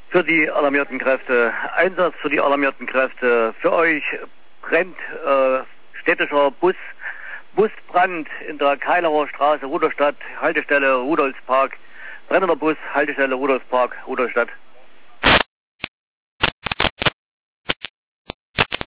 Für die alarmierten Kräfte, Einsatz für die alarmierten Kräfte. Für euch brennt städtischer Busbrand in der Keilerer Straße, Rudolstadt, Haltestelle Rudolfspark. Brennender Bus, Haltestelle Rudolfspark, Rudolstadt.